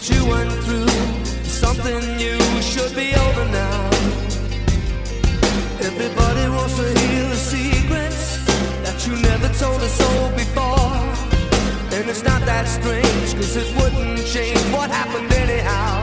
what you went through is something you should be over now. Everybody wants to hear the secrets that you never told a soul before. And it's not that strange, cause it wouldn't change what happened anyhow.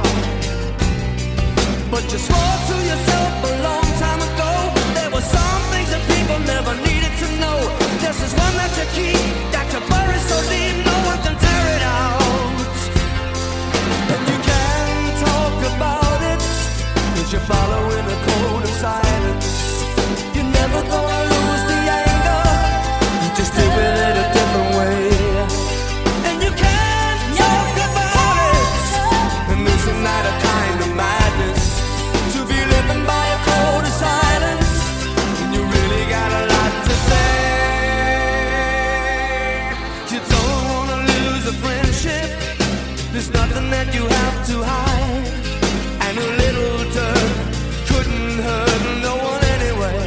But you swore to yourself a long time ago there were some things that people never needed to know. This is one that you keep, that you bury so deep no one can tear it out. And you can talk about it, cause you're following a code of silence. You're never gonna lose the anger, you just do it a different way. And you can talk about it, and isn't that a kind of madness? To be living by a code of silence, and you really got a lot to say. You don't wanna lose a friendship, there's nothing that you have to hide. And a little dirt couldn't hurt no one anyway.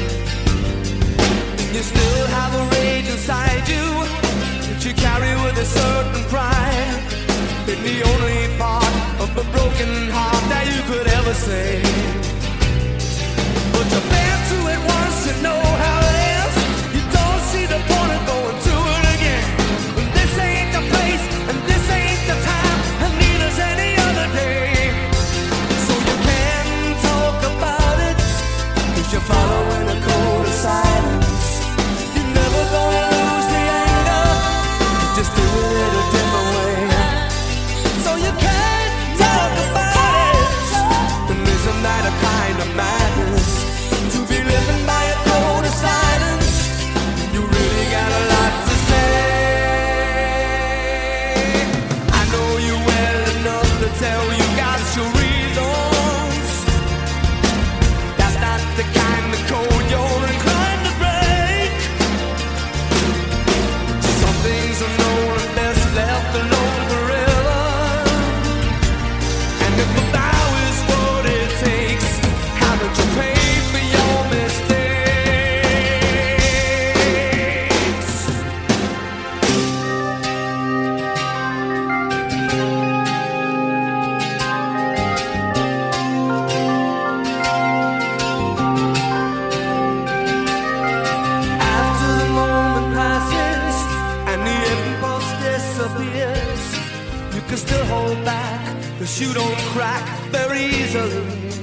And you still have a rage inside you that you carry with a certain pride. And the only part of a broken heart that you could ever say. But you've been through it once, you know how it is. You don't see the point of going through it again. And this ain't the place, and this ain't the time, and neither's any other day. So you can talk about it, cause you're following a code of silence. You're never gonna lose the anger, you just do it a different way. So you can talk about it, and isn't that a kind of madness? To be living by a code of silence, you really got a lot to say. I know you well enough to tell you got your reasons. That's not the kind of code you're inclined to break. Some things are known and best left alone forever. And if a vow is what it takes, haven't you paid for your mistakes? After the moment passes and the impulse disappears, you can still hold back, cause you don't crack very easily.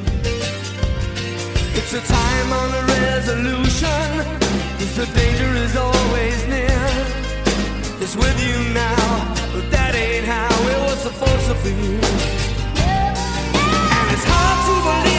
It's a time on a resolution, cause the danger is always near. It's with you now, but that ain't how it was supposed to be. And it's hard to believe